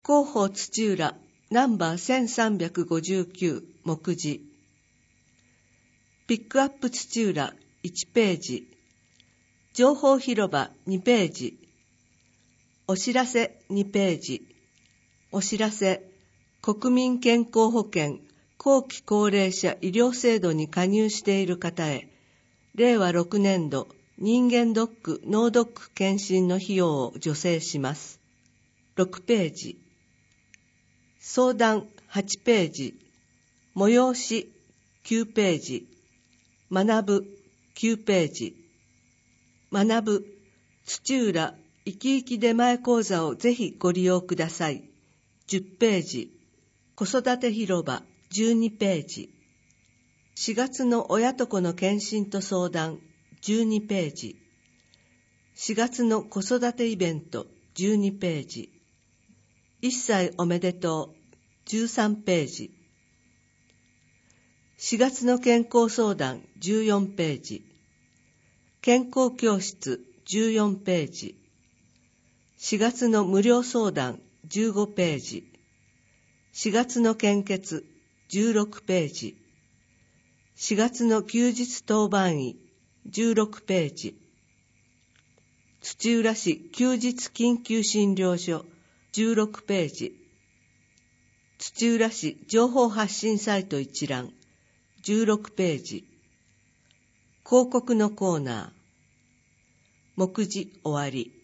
広報土浦ナンバー1359目次。ピックアップ土浦1ページ。情報広場2ページ。お知らせ2ページ。お知らせ、国民健康保険後期高齢者医療制度に加入している方へ、令和6年度人間ドック・脳ドック検診の費用を助成します。6ページ。相談8ページ。催し9ページ。学ぶ9ページ。学ぶ土浦生き生き出前講座をぜひご利用ください。10ページ。子育て広場12ページ。4月の親と子の検診と相談12ページ。4月の子育てイベント12ページ。1歳おめでとう13ページ。4月の健康相談14ページ。健康教室14ページ。4月の無料相談15ページ。4月の献血16ページ。4月の休日当番医16ページ。土浦市休日緊急診療所16ページ。土浦市情報発信サイト一覧16ページ。広告のコーナー。目次終わり。